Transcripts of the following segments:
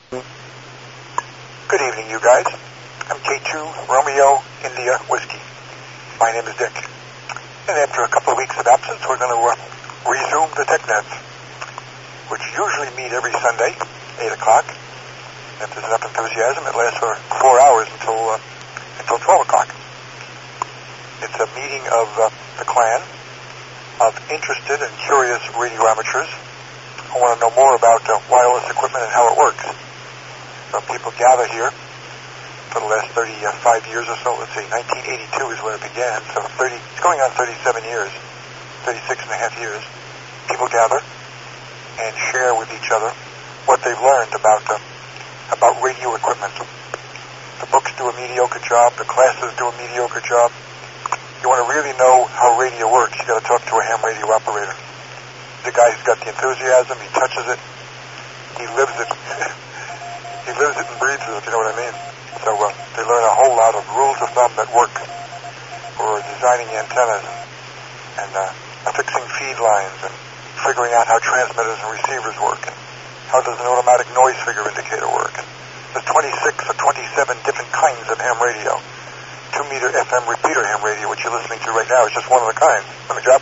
Good evening, you guys. I'm K2 Romeo India Whiskey. My name is Dick. And after a couple of weeks of absence, we're going to resume the TechNets, which usually meet every Sunday, 8 o'clock. If there's enough enthusiasm, it lasts for 4 hours until 12 o'clock. It's a meeting of the clan of interested and curious radio amateurs who want to know more about wireless equipment and how it works. People gather here for the last 35 years or so. Let's see, 1982 is when it began, so it's going on 37 years, 36 and a half years. People gather and share with each other what they've learned about radio equipment. The books do a mediocre job, the classes do a mediocre job. You want to really know how radio works, you got to talk to a ham radio operator. The guy who's got the enthusiasm, he touches it, he lives it. He lives it and breathes it, if you know what I mean. So they learn a whole lot of rules of thumb that work for designing antennas and fixing feed lines and figuring out how transmitters and receivers work and how does an automatic noise figure indicator work. And there's 26 or 27 different kinds of ham radio. 2-meter FM repeater ham radio, which you're listening to right now, is just one of the kinds. Let me drop.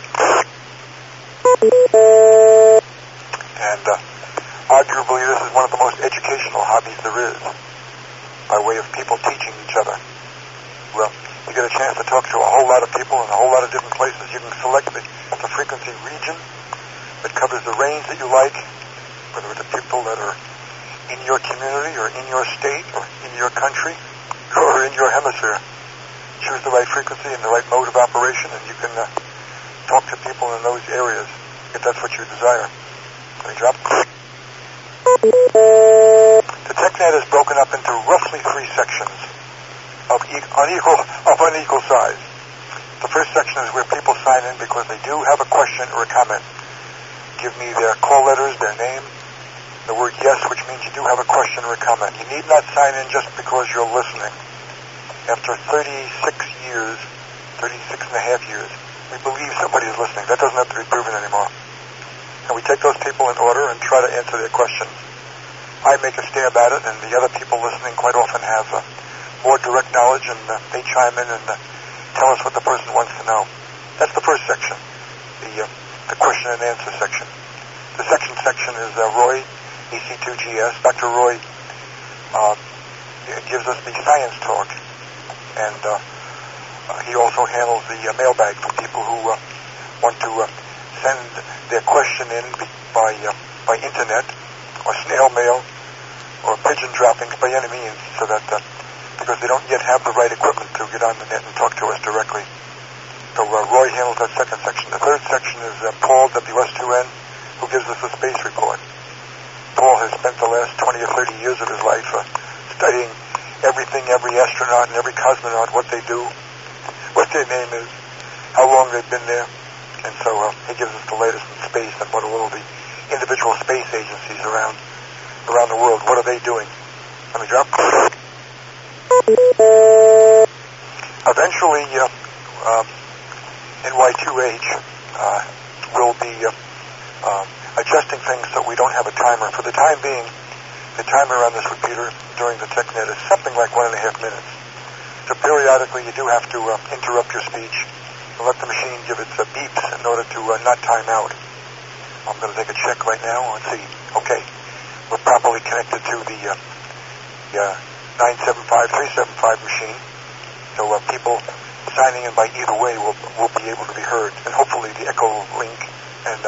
And arguably, this is one of the most educational hobbies there is, by way of people teaching each other. Well, you get a chance to talk to a whole lot of people in a whole lot of different places. You can select the frequency region that covers the range that you like, whether it's the people that are in your community or in your state or in your country or in your hemisphere. Choose the right frequency and the right mode of operation, and you can talk to people in those areas if that's what you desire. Let me drop. The TechNet is broken up into roughly 3 sections of unequal size. The first section is where people sign in because they do have a question or a comment. Give me their call letters, their name, the word yes, which means you do have a question or a comment. You need not sign in just because you're listening. After 36 and a half years, we believe somebody is listening. That doesn't have to be proven anymore. And we take those people in order and try to answer their questions. I make a stab at it, and the other people listening quite often have more direct knowledge, and they chime in and tell us what the person wants to know. That's the first section, the question and answer section. The second section is Roy, AC2GS. Dr. Roy gives us the science talk, and he also handles the mailbag for people who want to send their question in by internet or snail mail or pigeon droppings by any means, so that because they don't yet have the right equipment to get on the net and talk to us directly. So Roy handles that second section. The third section is Paul, WS2N, who gives us a space report. Paul has spent the last 20 or 30 years of his life studying everything, every astronaut and every cosmonaut, what they do, what their name is, how long they've been there. And so he gives us the latest in space and what are all the individual space agencies around the world. What are they doing? Let me drop. Eventually, NY2H will be adjusting things so we don't have a timer. For the time being, the timer on this repeater during the TechNet is something like 1.5 minutes. So periodically, you do have to interrupt your speech and let the machine give its beeps in order to not time out. I'm going to take a check right now. Let's see. Okay. We're properly connected to the 975-375 machine. So people signing in by either way will be able to be heard. And hopefully the Echo Link and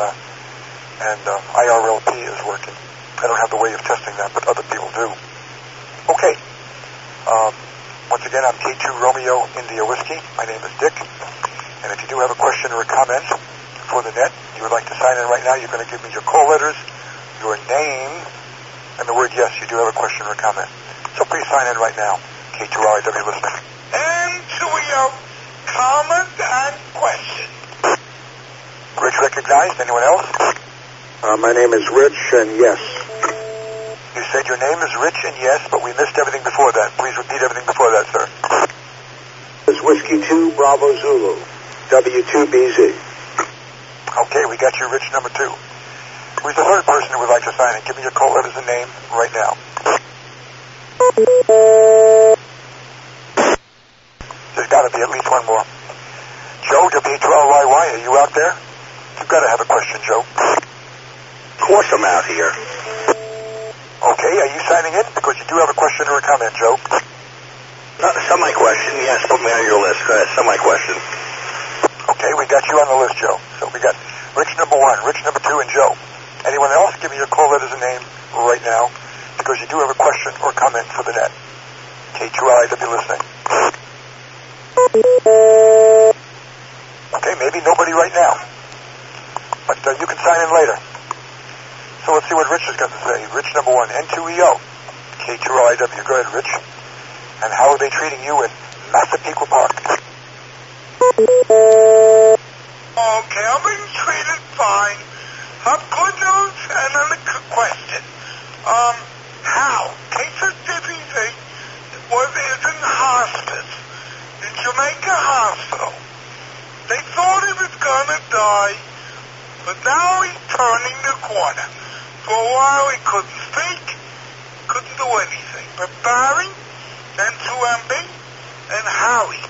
IRLP is working. I don't have the way of testing that, but other people do. Okay. Once again, I'm K2 Romeo India Whiskey. My name is Dick. And if you do have a question or a comment for the net, you would like to sign in right now, you're going to give me your call letters, your name, and the word yes, you do have a question or a comment. So please sign in right now. K2RIW listening. And to your comment and question. Rich recognized. Anyone else? My name is Rich, and yes. You said your name is Rich and yes, but we missed everything before that. Please repeat everything before that, sir. It's Whiskey 2 Bravo Zulu, W2BZ. Okay, we got you, Rich number 2. Who's the third person who would like to sign in? Give me your call letters and name right now. There's got to be at least one more. Joe, W2LYY, are you out there? You've got to have a question, Joe. Of course I'm out here. Okay, are you signing in? Because you do have a question or a comment, Joe. Semi-question, yes, put me on your list. Go ahead, semi-question. Okay, we got you on the list, Joe. So we got Rich number 1, Rich number 2, and Joe. Anyone else, give me your call letters and name right now, because you do have a question or comment for the net. K2LIW listening. Okay, maybe nobody right now, but you can sign in later. So let's see what Rich has got to say. Rich number 1, N2EO, K2LIW. Go ahead, Rich. And how are they treating you in Massapequa Park? Okay, I'm being treated fine. Have good news and another question. How? Case DBZ is in hospice in Jamaica Hospital. They thought he was gonna die, but now he's turning the corner. For a while he couldn't speak, couldn't do anything. But Barry, and 2MB, and Howie.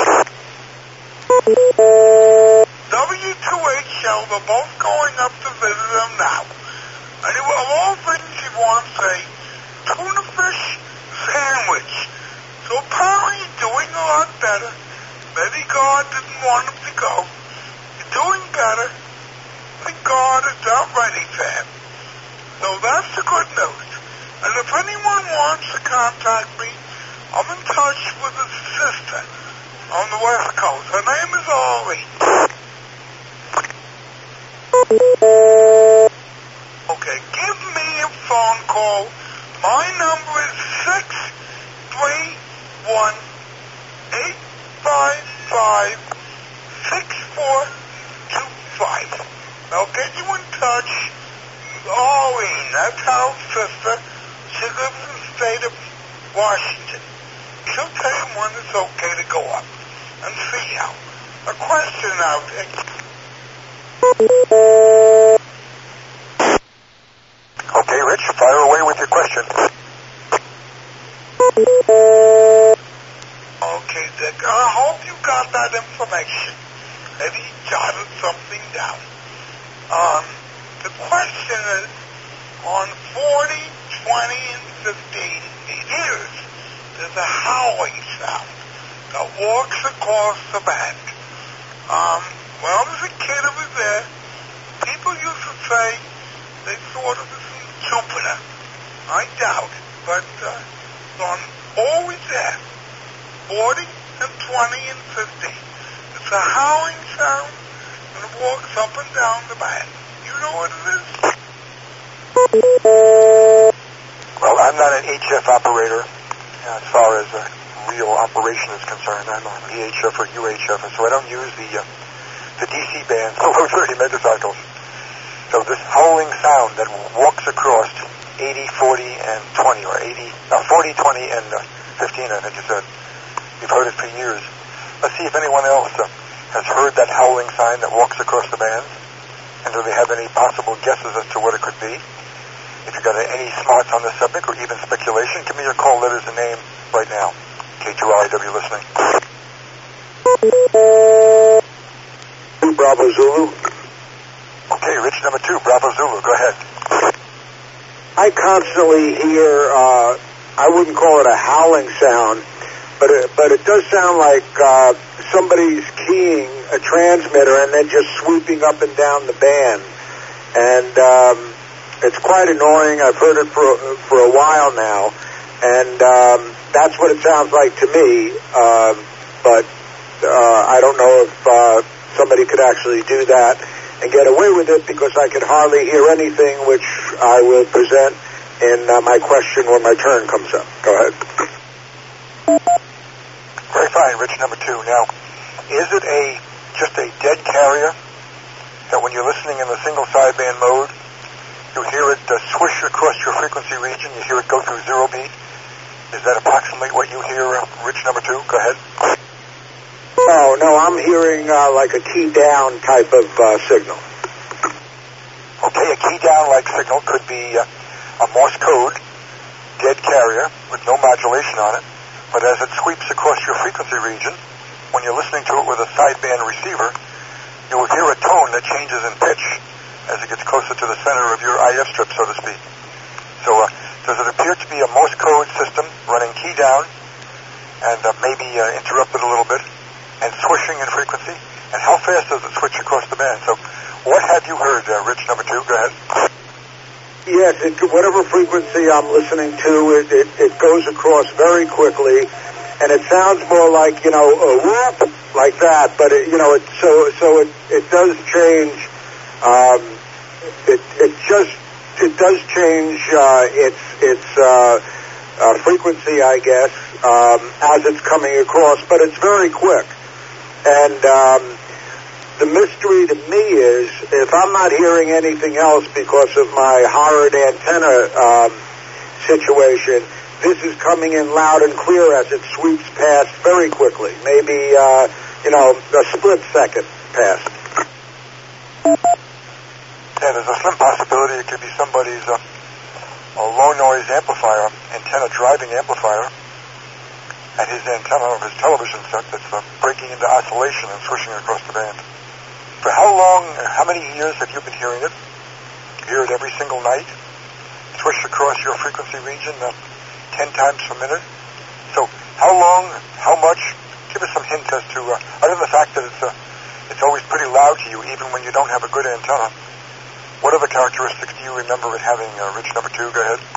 W2HL, they're both going up to visit him now. And of all things he wants a tuna fish sandwich. So apparently he's doing a lot better. Maybe God didn't want him to go. He's doing better. Thank God is not ready for him. So that's the good news. And if anyone wants to contact me, I'm in touch with his sister on the West Coast. Her name is Ollie. Okay, give me a phone call. My number is 631-855-6425. I'll get you in touch with Ollie. That's our sister. She lives in the state of Washington. She'll tell you when it's okay to go up and see how. A question now, Dick. Okay, Rich, fire away with your question. Okay, Dick, I hope you got that information. Maybe you jotted something down. The question is, on 40, 20, and 15 years, there's a howling sound that walks across the band. When I was a kid, it was there. People used to say they thought it was in Jupiter. I doubt it, but so I'm always there. 40 and 20 and 50. It's a howling sound, and it walks up and down the band. You know what it is? Well, I'm not an HF operator as far as a real operation is concerned. I'm an EHF or UHF, so I don't use the DC bands below 30 megacycles. So this howling sound that walks across 80, 40, and 20, or 40, 20, and 15, I think you said. You've heard it for years. Let's see if anyone else has heard that howling sign that walks across the bands. And do they have any possible guesses as to what it could be? If you've got any smarts on the subject or even speculation, give me your call letters and name right now. K2LIW listening. Bravo Zulu. Okay, Rich number 2, Bravo Zulu. Go ahead. I constantly hear, I wouldn't call it a howling sound, but it does sound like somebody's keying a transmitter and then just swooping up and down the band. And it's quite annoying. I've heard it for a while now, and that's what it sounds like to me. But I don't know if somebody could actually do that and get away with it, because I could hardly hear anything, which I will present in my question when my turn comes up. Go ahead. Very fine, Rich number 2. Now, is it just a dead carrier that when you're listening in the single sideband mode, you hear it swish across your frequency region, you hear it go through 0 beat? Is that approximately what you hear, Rich number 2? Go ahead. No, I'm hearing like a key down type of signal. Okay, a key down like signal could be a Morse code dead carrier with no modulation on it, but as it sweeps across your frequency region, when you're listening to it with a sideband receiver, you will hear a tone that changes in pitch as it gets closer to the center of your IF strip, so to speak. So does it appear to be a Morse code system running key down and maybe interrupted a little bit and swishing in frequency? And how fast does it switch across the band? So what have you heard, Rich number 2? Go ahead. Yes, whatever frequency I'm listening to, it goes across very quickly, and it sounds more like, a whoop, like that, but it does change. It does change its frequency, I guess, as it's coming across, but it's very quick. And the mystery to me is, if I'm not hearing anything else because of my horrid antenna situation, this is coming in loud and clear as it sweeps past very quickly, maybe a split second past. Yeah, there's a slim possibility it could be somebody's a low noise amplifier, antenna driving amplifier, at his antenna of his television set that's breaking into oscillation and swishing across the band. For how long, how many years have you been hearing it? Hear it every single night? Swish across your frequency region 10 times per minute? So how long, how much? Give us some hints as to, other than the fact that it's always pretty loud to you even when you don't have a good antenna. What other characteristics do you remember it having, Rich number 2? Go ahead.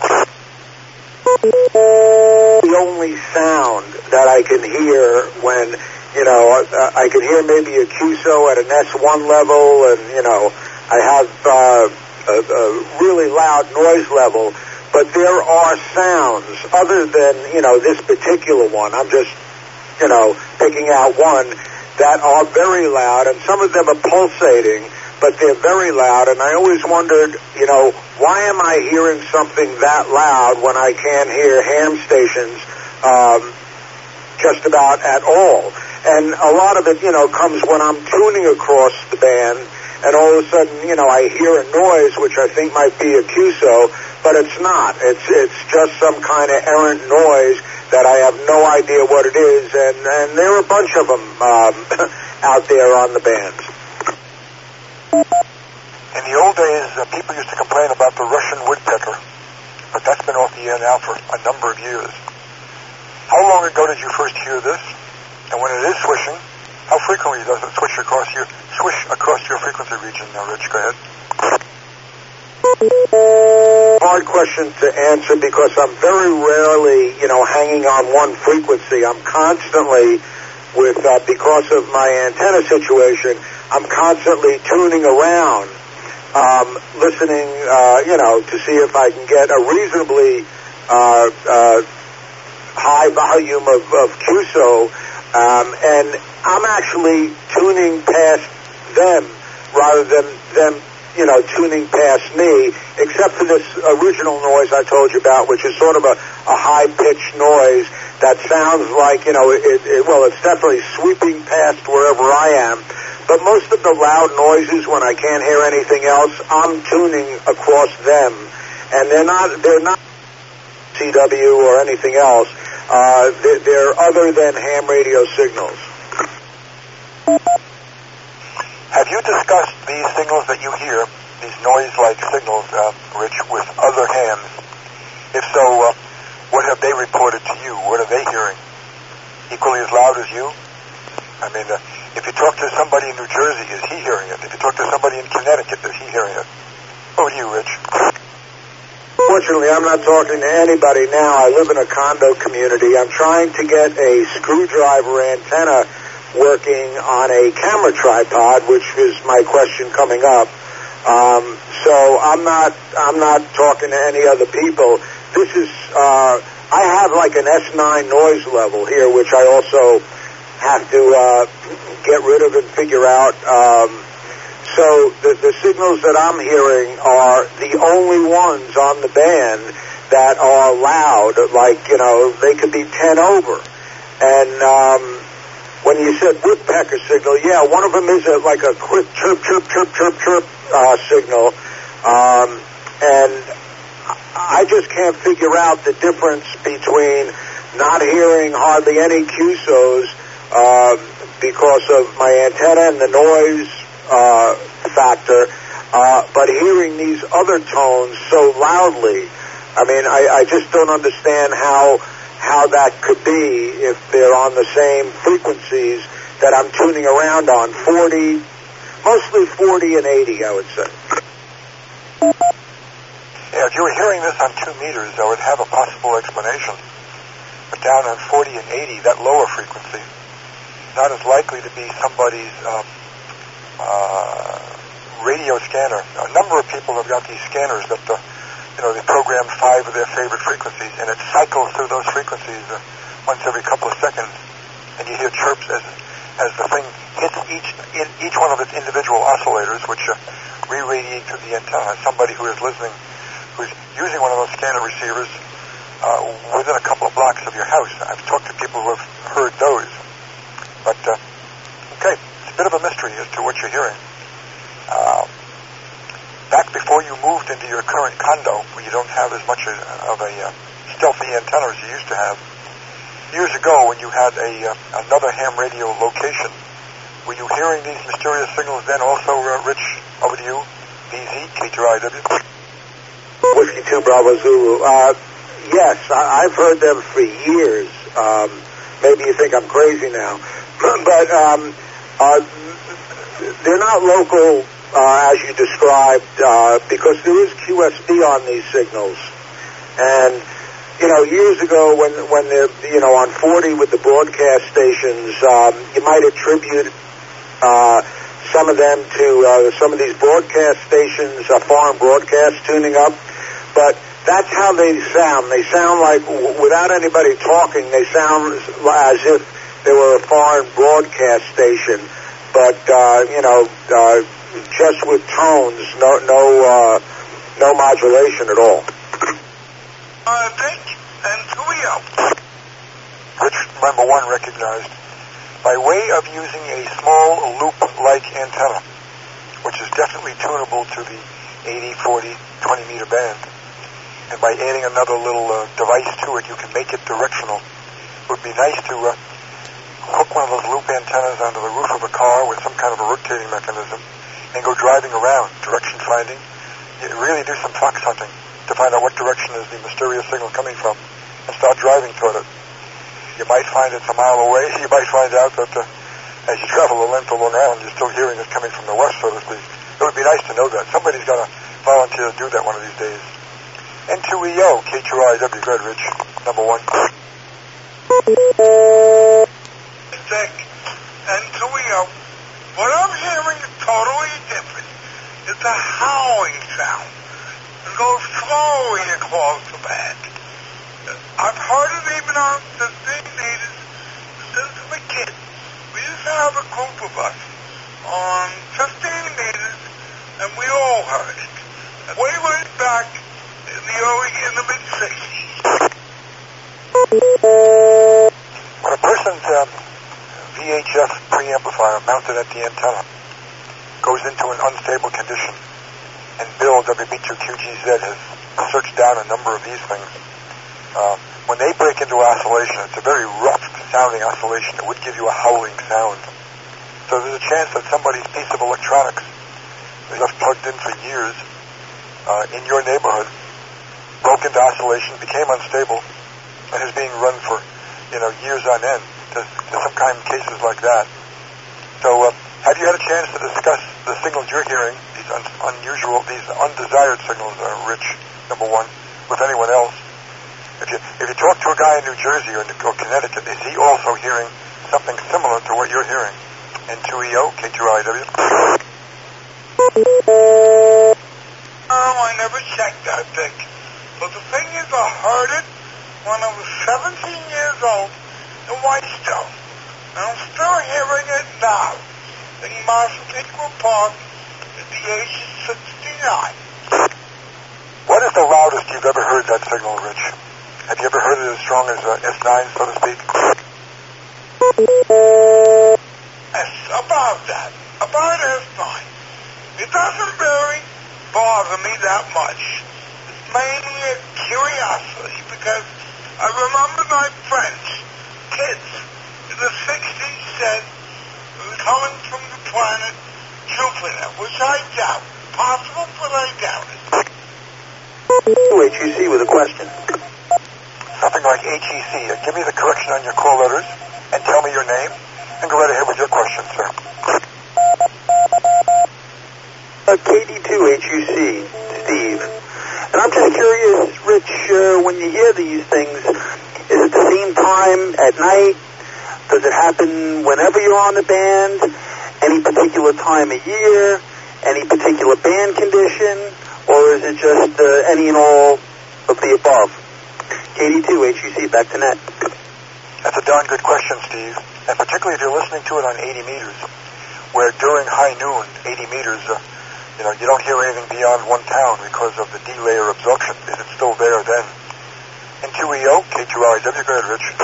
The only sound that I can hear when, I can hear maybe a QSO at an S1 level, and, I have a really loud noise level, but there are sounds other than, this particular one. I'm just, picking out one that are very loud, and some of them are pulsating, but they're very loud, and I always wondered, why am I hearing something that loud when I can't hear ham stations just about at all? And a lot of it, comes when I'm tuning across the band, and all of a sudden, I hear a noise, which I think might be a QSO, but it's not. It's just some kind of errant noise that I have no idea what it is, and there are a bunch of them out there on the bands. In the old days, people used to complain about the Russian woodpecker, but that's been off the air now for a number of years. How long ago did you first hear this? And when it is swishing, how frequently does it swish across your frequency region? Now, Rich, go ahead. Hard question to answer because I'm very rarely, hanging on one frequency. I'm constantly because of my antenna situation, I'm constantly tuning around, listening, to see if I can get a reasonably high volume of QSO, and I'm actually tuning past them rather than them, tuning past me, except for this original noise I told you about, which is sort of a high-pitched noise that sounds like, it's definitely sweeping past wherever I am. But most of the loud noises, when I can't hear anything else, I'm tuning across them, and they're not CW or anything else. They're other than ham radio signals. Have you discussed these signals that you hear, these noise-like signals, Rich, with other hams? If so, what have they reported to you? What are they hearing? Equally as loud as you? I mean, if you talk to somebody in New Jersey, is he hearing it? If you talk to somebody in Connecticut, is he hearing it? Over to you, Rich. Fortunately, I'm not talking to anybody now. I live in a condo community. I'm trying to get a screwdriver antenna working on a camera tripod, which is my question coming up. So I'm not talking to any other people. This is I have like an S9 noise level here, which I also have to get rid of and figure out. So the signals that I'm hearing are the only ones on the band that are loud, like, they could be 10 over. And when you said woodpecker signal, yeah, one of them is like a quick chirp, chirp, chirp, chirp, chirp signal. And I just can't figure out the difference between not hearing hardly any QSOs because of my antenna and the noise factor, but hearing these other tones so loudly. I mean, I just don't understand how that could be if they're on the same frequencies that I'm tuning around on, 40, mostly 40 and 80, I would say. Yeah, if you were hearing this on 2 meters, I would have a possible explanation. But down on 40 and 80, that lower frequency, not as likely to be somebody's radio scanner. A number of people have got these scanners that, they program 5 of their favorite frequencies, and it cycles through those frequencies once every couple of seconds, and you hear chirps as the thing hits each one of its individual oscillators, which re-radiate through the antenna. Somebody who is listening, who's using one of those scanner receivers within a couple of blocks of your house. I've talked to people who have heard those. But, okay, it's a bit of a mystery as to what you're hearing. Back before you moved into your current condo, where you don't have as much of a stealthy antenna as you used to have, years ago when you had another ham radio location, were you hearing these mysterious signals then also, Rich? Over to you. BZ, K2IW. Whiskey 2 Bravo Zulu. Yes, I've heard them for years. Maybe you think I'm crazy now. But they're not local, as you described, because there is QSB on these signals. And, years ago when they're, on 40 with the broadcast stations, you might attribute some of them to some of these broadcast stations, foreign broadcast tuning up. But that's how they sound. They sound like, without anybody talking, they sound as if they were a foreign broadcast station. But, just with tones, no modulation at all. Dick and Julio. Rich, number 1, recognized. By way of using a small loop-like antenna, which is definitely tunable to the 80, 40, 20-meter band, and by adding another little device to it, you can make it directional. It would be nice to hook one of those loop antennas onto the roof of a car with some kind of a rotating mechanism and go driving around, direction finding. You really do some fox hunting to find out what direction is the mysterious signal coming from and start driving toward it. You might find it's a mile away. You might find out that as you travel the length of Long Island, you're still hearing it coming from the west, so to speak. It would be nice to know that. Somebody's got to volunteer to do that one of these days. N2EO, K2IW, go ahead, Rich. Number 1. Dick and Julio. What I'm hearing is totally different. It's a howling sound. It goes slowly across the band. I've heard it even on 15 meters since we were kids. We used to have a group of us on 15 meters, and we all heard it. Way back in the mid-60s. When a person's VHF preamplifier mounted at the antenna goes into an unstable condition, and Bill, WB2QGZ, has searched down a number of these things, when they break into oscillation, it's a very rough-sounding oscillation. It would give you a howling sound. So there's a chance that somebody's piece of electronics is left plugged in for years in your neighborhood, broke into oscillation, became unstable, and is being run for, years on end. There's some kind of cases like that. So have you had a chance to discuss the signals you're hearing, these unusual, these undesired signals, Rich, number 1, with anyone else? If you talk to a guy in New Jersey or Connecticut, is he also hearing something similar to what you're hearing? N2EO, K2IW. I never checked that, Dick. But the thing is, I heard it when I was 17 years old in Whitestone. And I'm still hearing it now in Massapequa Park at the age of 69. What is the loudest you've ever heard that signal, Rich? Have you ever heard it as strong as S9, so to speak? Yes, about that. About S9. It doesn't really bother me that much. It's mania curiosity because I remember my friends, kids, in the 60s said it was coming from the planet Jupiter, which I doubt. Possible, but I doubt it. HEC with a question. Something like HEC. Give me the correction on your call letters and tell me your name and go right ahead with your question, sir. KD2HUC, Steve. And I'm just curious, Rich, when you hear these things, is it the same time at night? Does it happen whenever you're on the band? Any particular time of year? Any particular band condition? Or is it just any and all of the above? KD2HUC, back to net. That's a darn good question, Steve. And particularly if you're listening to it on 80 meters, where during high noon, 80 meters, you don't hear anything beyond one town because of the D-layer absorption. Is it still there then? In 2EO, K2RIW, go ahead, Rich.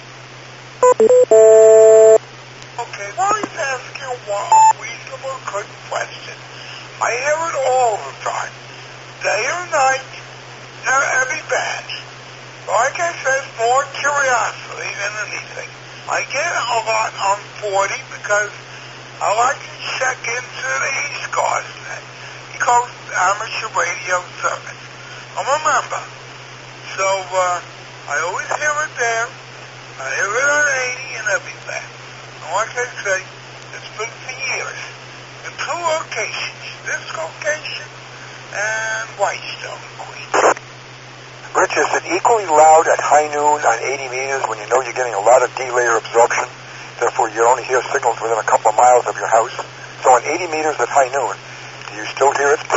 Okay, well, he's asking a reasonable, good question. I hear it all the time. Day or night, every band. Like I said, more curiosity than anything. I get a lot on 40 because I like to check into the East Coast net. East Coast Amateur Radio Service. I'm a member. So, I always hear it there. I hear it on 80 and everything. And like I say, it's been for years. In two locations. This location and Whitestone, Queens. Rich, is it equally loud at high noon on 80 meters when you know you're getting a lot of D-layer absorption? Therefore, you only hear signals within a couple of miles of your house. So on 80 meters at high noon, do you still hear it?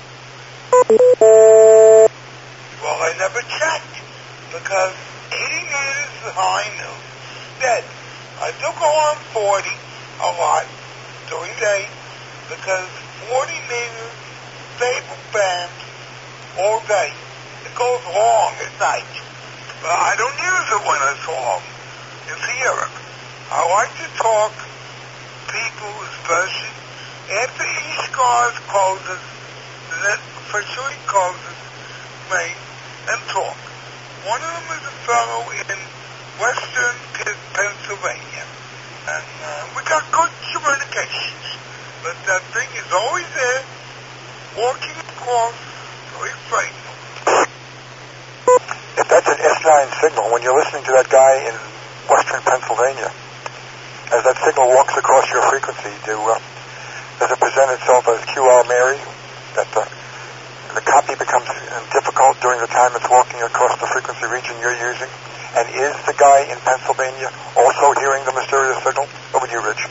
Well, I never checked because 80 meters at high noon, dead. I do go on 40 a lot during the day because 40 meters, stable band all day. It goes long at night. But I don't use it when it's long. It's Europe. I like to talk people, especially after East Cars closes, that officially closes, May, and talk. One of them is a fellow in Western Pennsylvania. And we got good communications. But that thing is always there, walking across, very frightening. If that's an S9 signal, when you're listening to that guy in Western Pennsylvania, as that signal walks across your frequency, does it present itself as QR Mary, that the copy becomes difficult during the time it's walking across the frequency region you're using? And is the guy in Pennsylvania also hearing the mysterious signal? Over to you, Rich.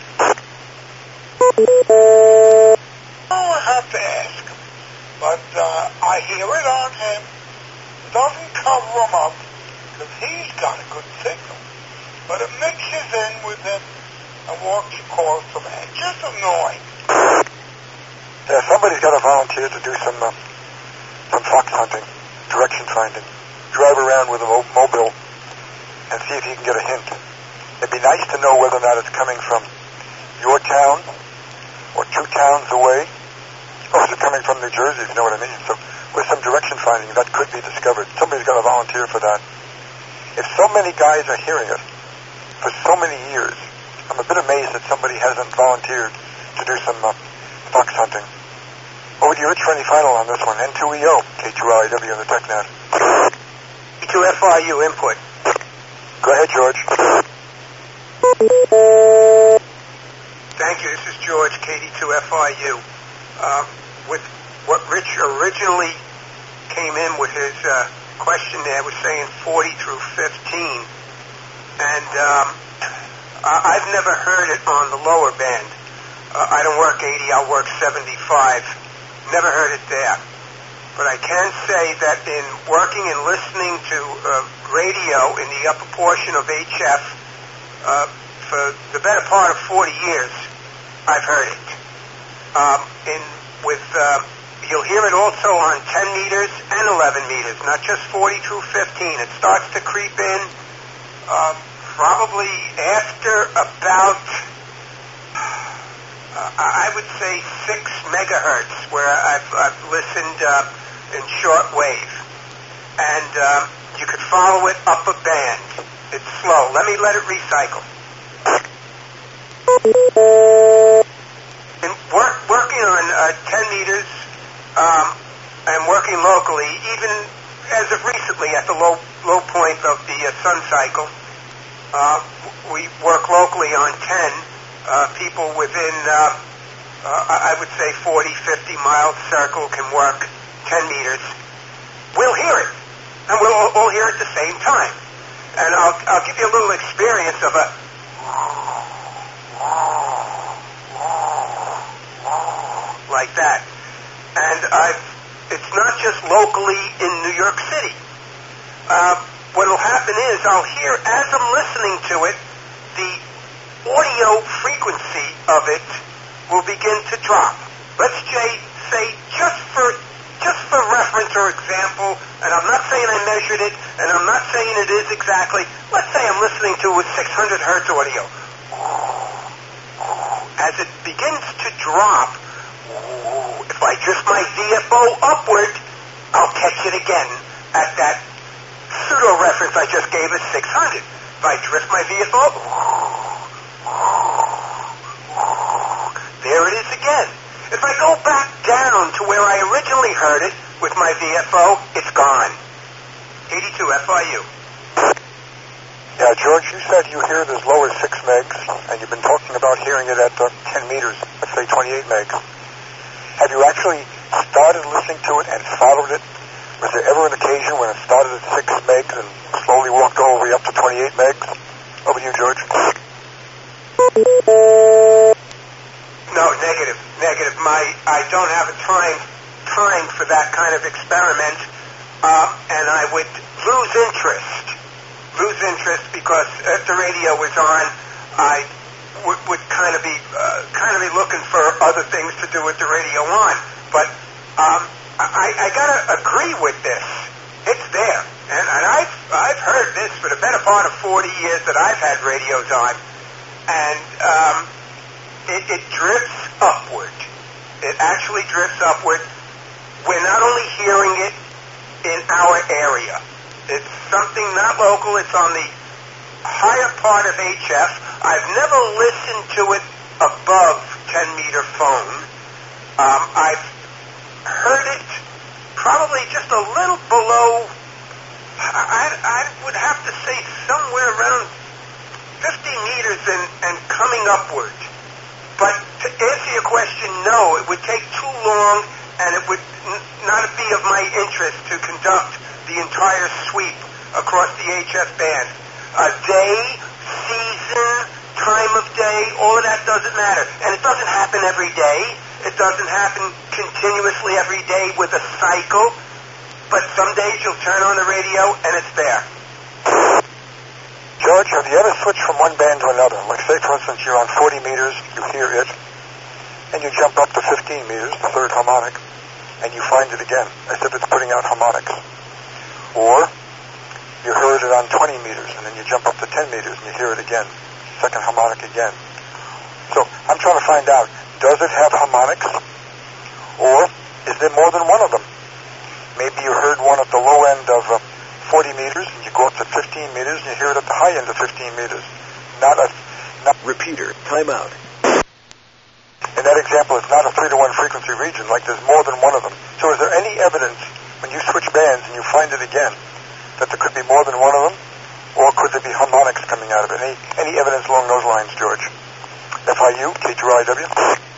I have to ask him, but I hear it on him. It doesn't cover him up because he's got a good signal, but it mixes in with him and walks across from it. It's just annoying. Yeah, somebody's got to volunteer to do some fox hunting, direction finding, drive around with a mobile and see if you can get a hint. It'd be nice to know whether or not it's coming from your town or two towns away, or is it coming from New Jersey, if you know what I mean? So with some direction finding, that could be discovered. Somebody's got to volunteer for that. If so many guys are hearing it for so many years, I'm a bit amazed that somebody hasn't volunteered to do some fox hunting. Over to you, Rich, for any final on this one. N2EO, K2RIW on the TechNet. K2FIU input. Go ahead, George. Thank you. This is George, KD2FIU. With what Rich originally came in with his question there was saying 40 through 15. And I've never heard it on the lower band. I don't work 80, I work 75. Never heard it there. But I can say that in working and listening to radio in the upper portion of HF for the better part of 40 years, I've heard it. You'll hear it also on 10 meters and 11 meters, not just 40 through 15. It starts to creep in probably after about, I would say 6 megahertz, where I've listened in short wave. and you could follow it up a band. It's slow. Let it recycle. And working on 10 meters and working locally, even as of recently at the low point of the sun cycle, we work locally on 10. People within, I would say 40, 50 mile circle can work 10 meters. We'll hear it, and we'll all hear it at the same time. And I'll give you a little experience of a like that. And it's not just locally in New York City. What will happen is I'll hear, as I'm listening to it, the audio frequency of it will begin to drop. Let's say, just for reference or example, and I'm not saying I measured it, and I'm not saying it is exactly, let's say I'm listening to a 600 hertz audio. As it begins to drop, if I drift my VFO upward, I'll catch it again at that pseudo-reference I just gave as 600. If I drift my VFO, there it is again. If I go back down to where I originally heard it with my VFO, it's gone. 82 FIU. Yeah, George, you said you hear it as low as 6 megs, and you've been talking about hearing it at 10 meters, let's say 28 megs. Have you actually started listening to it and followed it? Was there ever an occasion when it started at 6 megs and slowly walked all the way up to 28 megs? Over to you, George. No, negative. I don't have a time for that kind of experiment, and I would lose interest because if the radio was on, I would kind of be looking for other things to do with the radio on. But I gotta agree with this. It's there, and I've heard this for the better part of 40 years that I've had radios on, and it drifts upward. It actually drifts upward. We're not only hearing it in our area. It's something not local. It's on the higher part of HF. I've never listened to it above 10-meter phone. I've heard it probably just a little below, I would have to say somewhere around 50 meters and coming upward. But to answer your question, no, it would take too long, and it would not be of my interest to conduct the entire sweep across the HF band. Day, season, time of day, all of that doesn't matter. And it doesn't happen every day. It doesn't happen continuously every day with a cycle. But some days you'll turn on the radio and it's there. George, have you ever switched from one band to another? Like, say, for instance, you're on 40 meters, you hear it, and you jump up to 15 meters, the third harmonic, and you find it again, as if it's putting out harmonics. Or you heard it on 20 meters, and then you jump up to 10 meters, and you hear it again, second harmonic again. So I'm trying to find out, does it have harmonics, or is there more than one of them? Maybe you heard one at the low end of 40 meters, and you go up to 15 meters, and you hear it at the high end of 15 meters. Not repeater. Time out. In that example, it's not a 3-to-1 frequency region, like there's more than one of them. So is there any evidence, when you switch bands and you find it again, that there could be more than one of them? Or could there be harmonics coming out of it? Any evidence along those lines, George? FIU, K2RIW?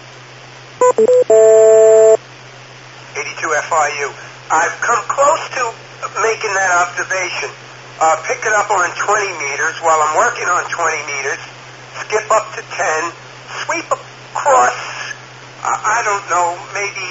82 FIU. I've come close to making that observation. Pick it up on 20 meters while I'm working on 20 meters, skip up to 10, sweep across, I don't know, maybe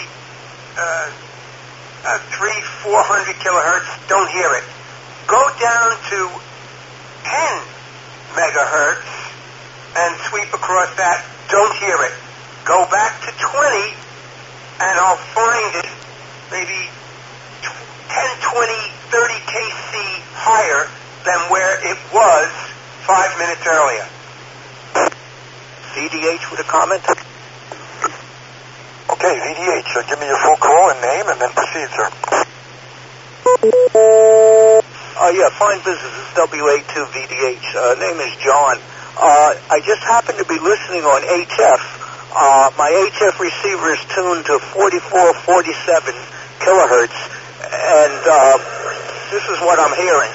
300-400 kilohertz, don't hear it. Go down to 10 megahertz and sweep across that, don't hear it. Go back to 20 and I'll find it maybe 10, 20, 30 kc higher than where it was 5 minutes earlier. VDH with a comment? Okay, VDH, give me your full call and name and then proceed, sir. Yeah, fine business. It's WA2VDH. Name is John. I just happen to be listening on HF. My HF receiver is tuned to 4447 kilohertz, and this is what I'm hearing.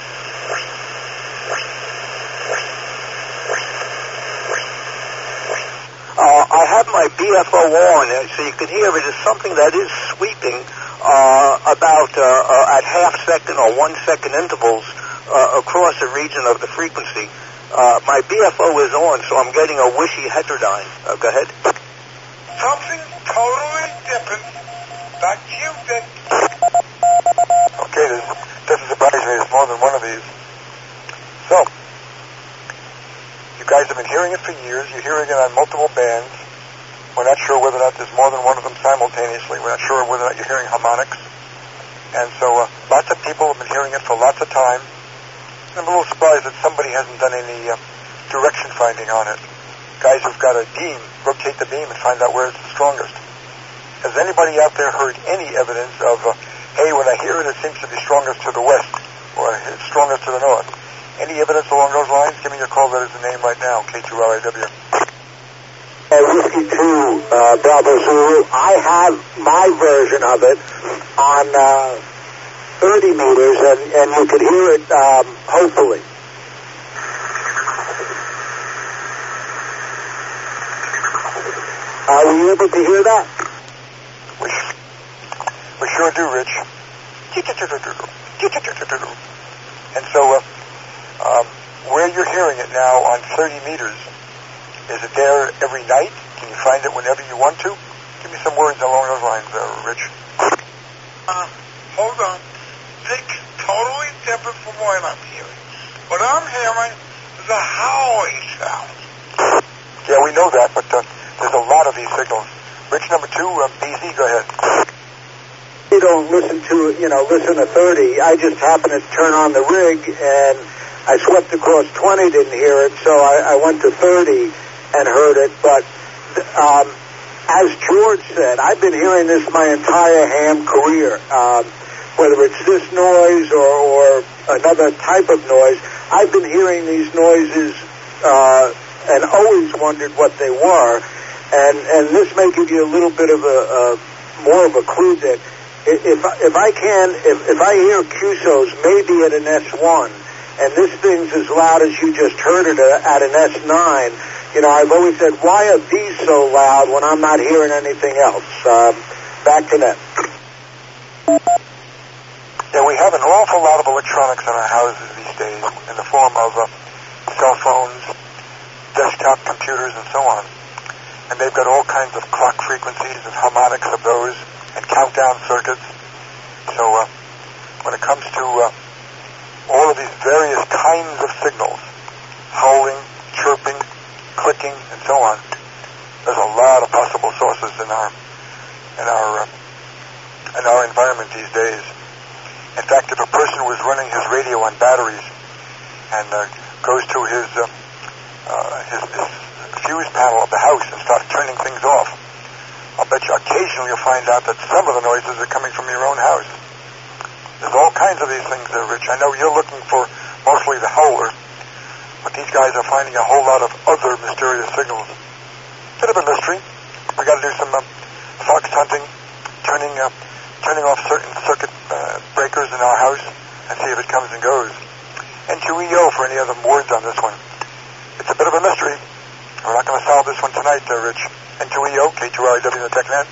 I have my BFO on, so you can hear it is something that is sweeping about at half-second or 1-second intervals across the region of the frequency. My BFO is on, so I'm getting a wishy heterodyne. Go ahead. Something totally different. Back to you, Dick. Okay, this doesn't surprise me. There's more than one of these. So, you guys have been hearing it for years. You're hearing it on multiple bands. We're not sure whether or not there's more than one of them simultaneously. We're not sure whether or not you're hearing harmonics. And so lots of people have been hearing it for lots of time. And I'm a little surprised that somebody hasn't done any direction finding on it. Guys who've got a beam, rotate the beam and find out where it's the strongest. Has anybody out there heard any evidence of, hey, when I hear it, it seems to be strongest to the west, or it's strongest to the north? Any evidence along those lines? Give me your call. That is the name right now, K2LIW. Whiskey 2, Bravo Zulu. I have my version of it on 30 meters, and you could hear it, hopefully. Were you able to hear that? We sure do, Rich. And so, where you're hearing it now on 30 meters, is it there every night? Can you find it whenever you want to? Give me some words along those lines, Rich. Hold on. Dick, totally different from what I'm hearing. What I'm hearing is a howling sound. Yeah, we know that, but there's a lot of these signals. Rich number 2, BZ, go ahead. You don't listen to, listen to 30. I just happened to turn on the rig, and I swept across 20, didn't hear it, so I went to 30 and heard it. But as George said, I've been hearing this my entire ham career. Whether it's this noise or another type of noise, I've been hearing these noises and always wondered what they were. And this may give you a little bit of more of a clue that if I hear QSOs maybe at an S1, and this thing's as loud as you just heard it at an S9, I've always said, why are these so loud when I'm not hearing anything else? Back to that. Yeah, we have an awful lot of electronics in our houses these days in the form of cell phones, desktop computers, and so on. And they've got all kinds of clock frequencies and harmonics of those and countdown circuits. So when it comes to all of these various kinds of signals, howling, chirping, clicking, and so on, there's a lot of possible sources in our environment these days. In fact, if a person was running his radio on batteries and goes to his fuse panel of the house and starts turning things off, I'll bet you occasionally you'll find out that some of the noises are coming from your own house. There's all kinds of these things there, Rich. I know you're looking for mostly the howler, but these guys are finding a whole lot of other mysterious signals. Bit of a mystery. We got to do some fox hunting, turning off certain circuit breakers in our house and see if it comes and goes. N2EO for any other words on this one. It's a bit of a mystery. We're not going to solve this one tonight, Rich. N2EO, K2LIW, the TechNet.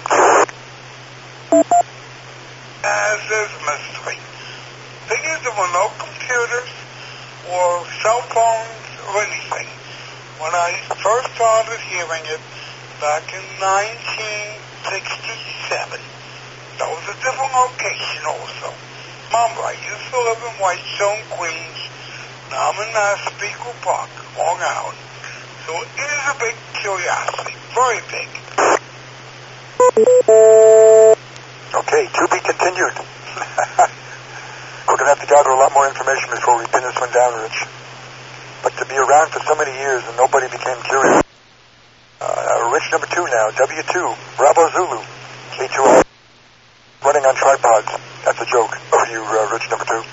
As is mystery. Thing is, there were no computers or cell phones or anything when I first started hearing it back in 1967. That was a different location also. Remember, I used to live in Whitestone, Queens. Now I'm in Massapequa Park, Long Island. So it is a big curiosity, very big. Okay, to be continued. We're going to have to gather a lot more information before we pin this one down, Rich. But to be around for so many years and nobody became curious. Rich number 2 now, W2, Bravo Zulu, K2, running on tripods. That's a joke. Over to you. you, Rich number 2.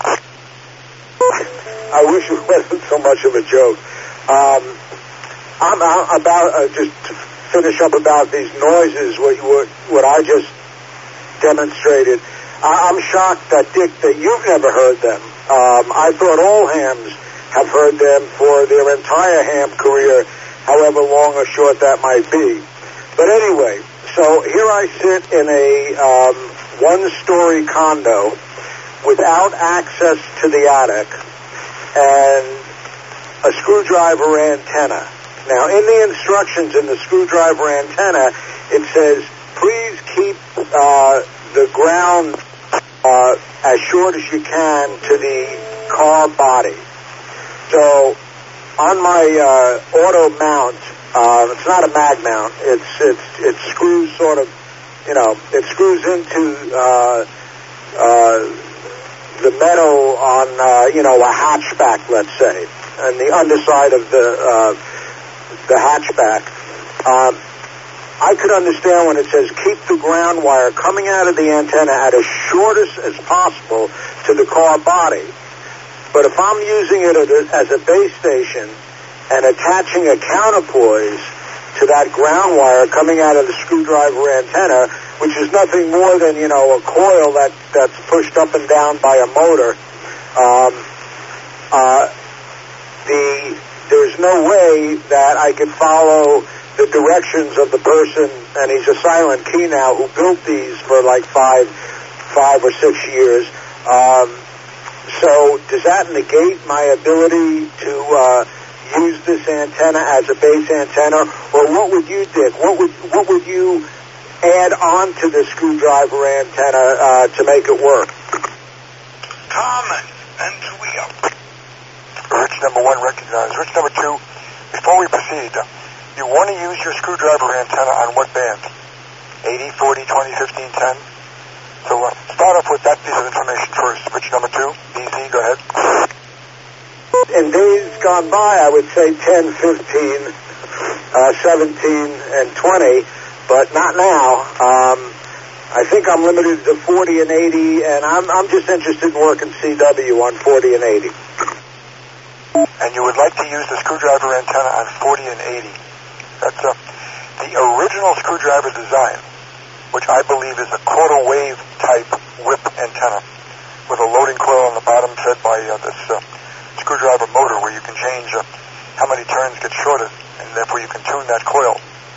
I wish it wasn't so much of a joke. I'm about just to finish up about these noises. What I just demonstrated. I'm shocked that Dick, that you've never heard them. I thought all hams have heard them for their entire ham career, however long or short that might be. But anyway, so here I sit in a one-story condo without access to the attic and a screwdriver antenna. Now, in the instructions in the screwdriver antenna, it says, please keep the ground as short as you can to the car body. So, on my auto mount, it's not a mag mount. It screws sort of, it screws into the metal on a hatchback, let's say, and the underside of the hatchback. I could understand when it says keep the ground wire coming out of the antenna at as shortest as possible to the car body. But if I'm using it as a base station and attaching a counterpoise to that ground wire coming out of the screwdriver antenna, which is nothing more than, a coil that's pushed up and down by a motor, there's no way that I could follow the directions of the person, and he's a silent key now, who built these for like five or 6 years. So does that negate my ability to use this antenna as a base antenna, or what would you, Dick? What would you add on to the screwdriver antenna to make it work? Comment and Tweo. Rich number 1 recognized. Rich number 2, before we proceed, you want to use your screwdriver antenna on what band? 80, 40, 20, 15, 10? So start off with that piece of information first. Rich number 2, BZ, go ahead. In days gone by, I would say 10, 15, 17, and 20, but not now. I think I'm limited to 40 and 80, and I'm just interested in working CW on 40 and 80. And you would like to use the screwdriver antenna on 40 and 80. That's the original screwdriver design, which I believe is a quarter wave type whip antenna with a loading coil on the bottom fed by this screwdriver motor, where you can change how many turns get shorted, and therefore you can tune that coil.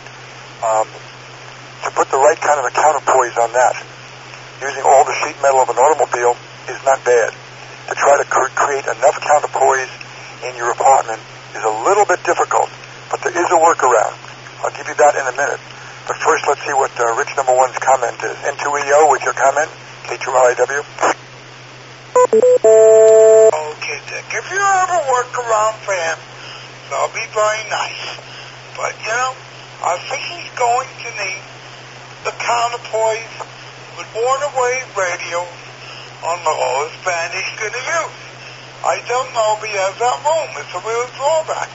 To put the right kind of a counterpoise on that, using all the sheet metal of an automobile is not bad. To try to create enough counterpoise in your apartment is a little bit difficult, but there is a workaround. I'll give you that in a minute. But first, let's see what Rich number 1's comment is. N2EO with your comment, K2LIW. Okay, Dick. If you ever work around for him, that'll be very nice. But, I think he's going to need the counterpoise with water wave radio on the lowest band he's going to use. I don't know if he has that room. It's a real drawback.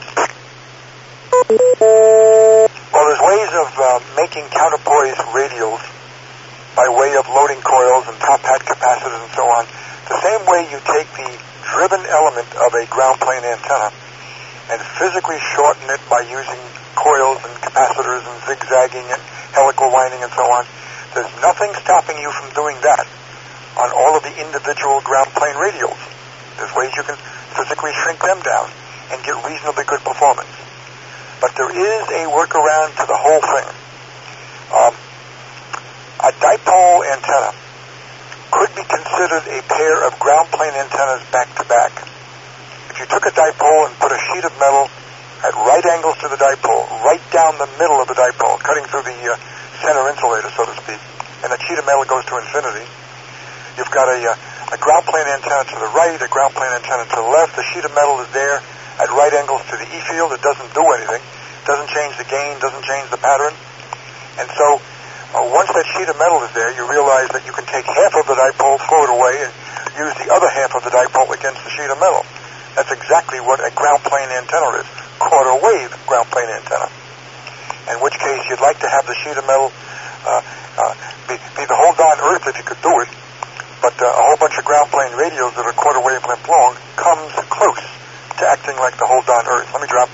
Well, there's ways of making counterpoise radials by way of loading coils and top hat capacitors and so on. The same way you take the driven element of a ground plane antenna and physically shorten it by using coils and capacitors and zigzagging and helical winding and so on. There's nothing stopping you from doing that on all of the individual ground plane radials. There's ways you can physically shrink them down and get reasonably good performance. But there is a workaround to the whole thing. A dipole antenna could be considered a pair of ground plane antennas back to back. If you took a dipole and put a sheet of metal at right angles to the dipole, right down the middle of the dipole, cutting through the center insulator, so to speak, and that sheet of metal goes to infinity, you've got a ground plane antenna to the right, a ground plane antenna to the left. The sheet of metal is there at right angles to the E field. It doesn't do anything. Doesn't change the gain, doesn't change the pattern. And so once that sheet of metal is there, you realize that you can take half of the dipole, throw it away, and use the other half of the dipole against the sheet of metal. That's exactly what a ground plane antenna is, quarter wave ground plane antenna. In which case, you'd like to have the sheet of metal be the whole darn earth if you could do it, but a whole bunch of ground plane radios that are quarter wavelength long comes close to acting like the whole darn Earth. Let me drop.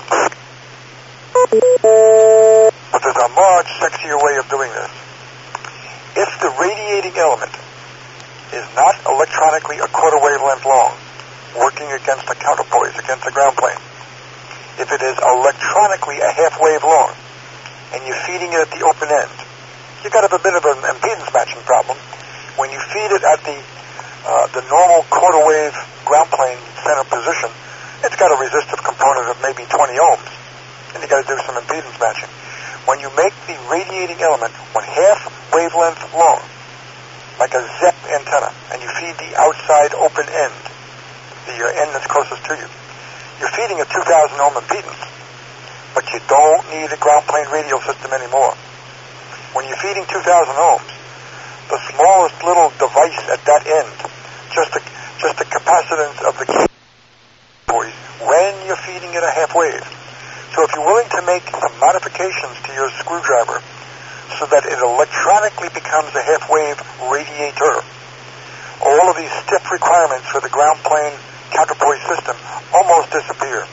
But there's a much sexier way of doing this. If the radiating element is not electronically a quarter wavelength long, working against a counterpoise, against a ground plane, if it is electronically a half wave long, and you're feeding it at the open end, you got a bit of an impedance matching problem. When you feed it at the normal quarter wave ground plane center position, it's got a resistive component of maybe 20 ohms, and you got to do some impedance matching. When you make the radiating element one half wavelength long, like a ZEP antenna, and you feed the outside open end, the end that's closest to you, you're feeding a 2,000 ohm impedance, but you don't need a ground plane radio system anymore. When you're feeding 2,000 ohms, the smallest little device at that end, just the capacitance of the counterpoise when you're feeding it a half wave. So if you're willing to make some modifications to your screwdriver so that it electronically becomes a half wave radiator, all of these stiff requirements for the ground plane counterpoise system almost disappear.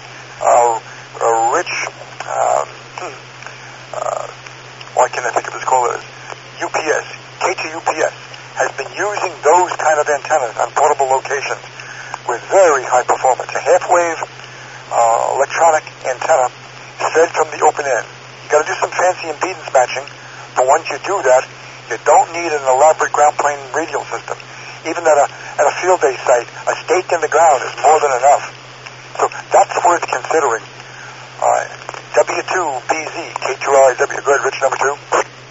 Why can't I think of his caller? UPS, K2 UPS, has been using those kind of antennas on portable locations with very high performance. A half wave electronic antenna fed from the open end. You got to do some fancy impedance matching, but once you do that, you don't need an elaborate ground plane radio system. Even at a field day site, a stake in the ground is more than enough. So that's worth considering. W2BZ, K2RIW. Go ahead, Rich, number 2.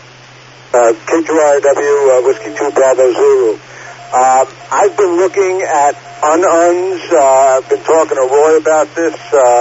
K2RIW, Whiskey 2 Bravo Zulu. I've been looking at UNs. I've been talking to Roy about this,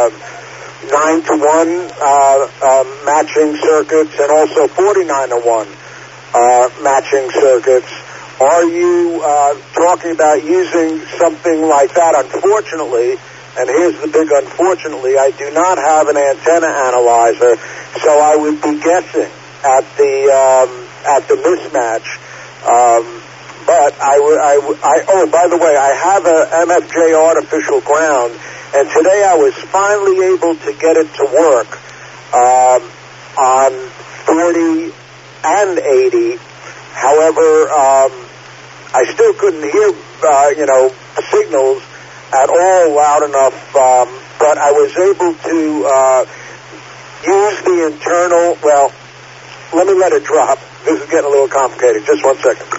9-to-1 matching circuits and also 49-to-1 matching circuits. Are you talking about using something like that? Unfortunately, and here's the big unfortunately, I do not have an antenna analyzer, so I would be guessing at the mismatch. But oh, by the way, I have a MFJ artificial ground, and today I was finally able to get it to work on 40 and 80. However, I still couldn't hear, signals at all loud enough, but I was able to use the internal, well, let me let it drop. This is getting a little complicated. Just 1 second.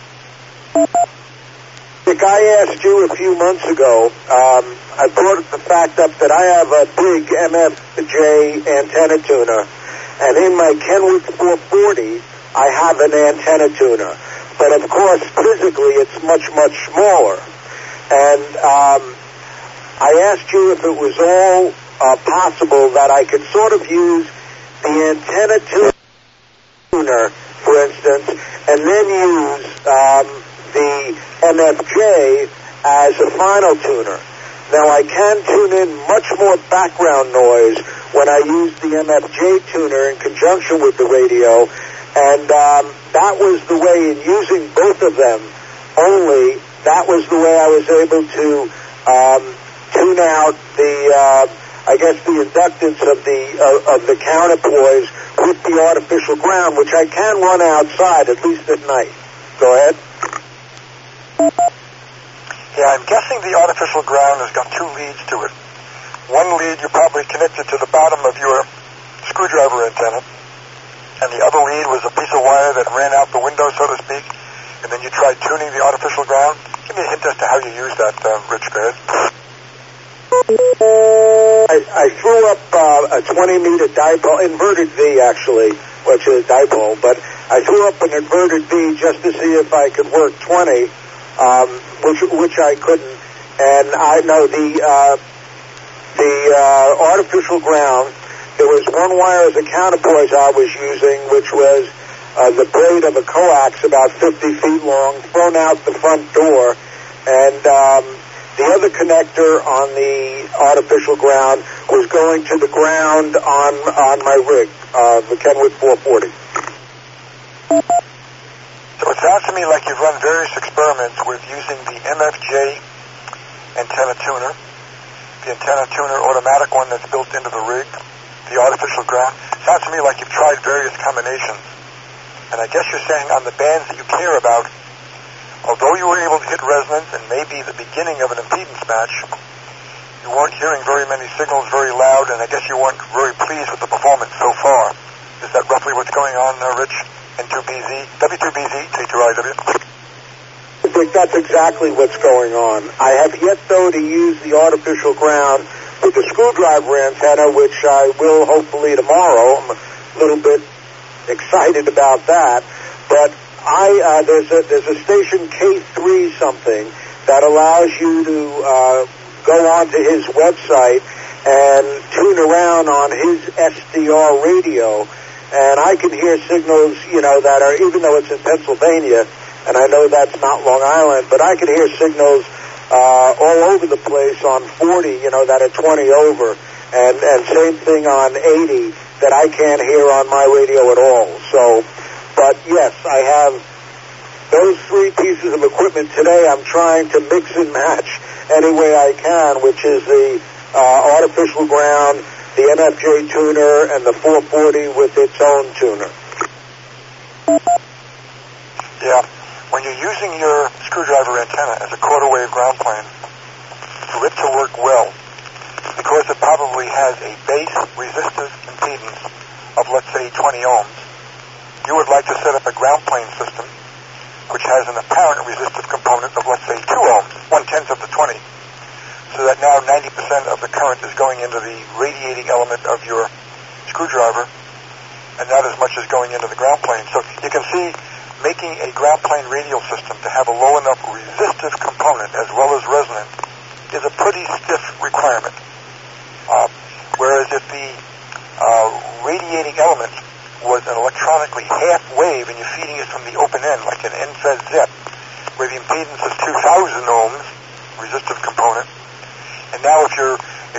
Nick, I asked you a few months ago, I brought the fact up that I have a big MFJ antenna tuner, and in my Kenwood 440, I have an antenna tuner. But of course, physically, it's much, much smaller. And I asked you if it was all possible that I could sort of use the antenna tuner, for instance, and then use the MFJ as a final tuner. Now, I can tune in much more background noise when I use the MFJ tuner in conjunction with the radio, and that was the way, in using both of them only, that was the way I was able to tune out the inductance of the counterpoise with the artificial ground, which I can run outside, at least at night. Go ahead. Yeah, I'm guessing the artificial ground has got 2 leads to it. One lead you probably connected to the bottom of your screwdriver antenna, and the other lead was a piece of wire that ran out the window, so to speak, and then you tried tuning the artificial ground. Give me a hint as to how you use that, Rich. Go ahead. I threw up a 20-meter dipole, inverted V actually, which is a dipole, but I threw up an inverted V just to see if I could work 20, which I couldn't. And I know the artificial ground, there was one wire as a counterpoise I was using, which was the blade of a coax about 50 feet long, thrown out the front door, and the other connector on the artificial ground was going to the ground on my rig, the Kenwood 440. So it sounds to to me like you've run various experiments with using the MFJ antenna tuner, the antenna tuner automatic one that's built into the rig, the artificial ground. Sounds to me like you've tried various combinations. And I guess you're saying on the bands that you care about, although you were able to hit resonance and maybe the beginning of an impedance match, you weren't hearing very many signals very loud, and I guess you weren't very pleased with the performance so far. Is that roughly what's going on, Rich? N2BZ, W2BZ, K2IW? I think that's exactly what's going on. I have yet, though, to use the artificial ground with the screwdriver antenna, which I will hopefully tomorrow. I'm a little bit excited about that. But there's a station K3 something that allows you to go onto his website and tune around on his SDR radio, and I can hear signals, that are, even though it's in Pennsylvania, and I know that's not Long Island, but I can hear signals all over the place on 40, that are 20 over, and same thing on 80 that I can't hear on my radio at all. So, but yes, I have those three pieces of equipment today. I'm trying to mix and match any way I can, which is the artificial ground, the MFJ tuner, and the 440 with its own tuner. Yeah. When you're using your screwdriver antenna as a quarter wave ground plane, for it to work well, because it probably has a base resistive impedance of, let's say, 20 ohms, you would like to set up a ground plane system which has an apparent resistive component of, let's say, 2 ohms, 1/10 of the 20, so that now 90% of the current is going into the radiating element of your screwdriver, and not as much as going into the ground plane. So you can see making a ground plane radial system to have a low enough resistive component as well as resonant is a pretty stiff requirement. Whereas if the radiating element was an electronically half wave and you're feeding it from the open end like an end-fed ZEP, where the impedance is 2,000 ohms, resistive component, and now if your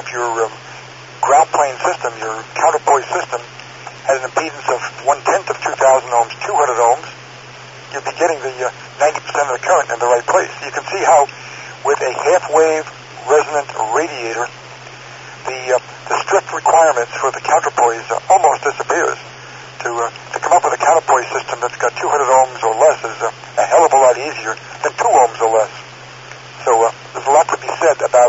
ground plane system, your counterpoise system, had an impedance of 1/10 of 2,000 ohms, 200 ohms, you'd be getting the 90% of the current in the right place. You can see how with a half-wave resonant radiator, the strict requirements for the counterpoise almost disappears. To come up with a counterpoise system that's got 200 ohms or less is a hell of a lot easier than 2 ohms or less. So there's a lot to be said about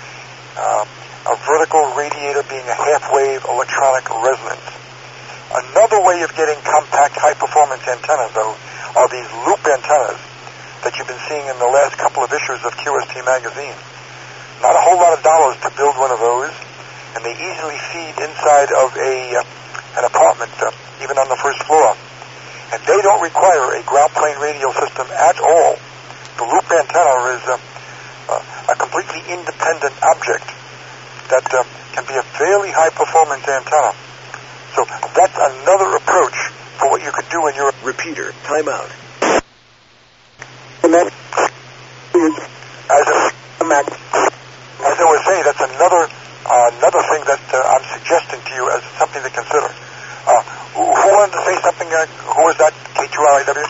a vertical radiator being a half-wave electronic resonance. Another way of getting compact high-performance antennas, though, are these loop antennas that you've been seeing in the last couple of issues of QST magazine. Not a whole lot of dollars to build one of those, and they easily feed inside of an apartment, even on the first floor. And they don't require a ground plane radial system at all. The loop antenna is a completely independent object that can be a fairly high-performance antenna. So that's another approach for what you could do in your repeater. Timeout. And that is, as I was saying, that's another thing that I'm suggesting to you as something to consider. Who wanted to say something? Who was that? K2RIW?